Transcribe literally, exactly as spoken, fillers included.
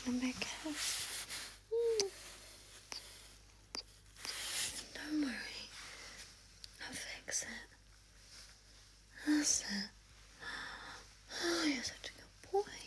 come back out. Mm. Don't worry. I'll fix it. That's it. Oh, you're such a good boy.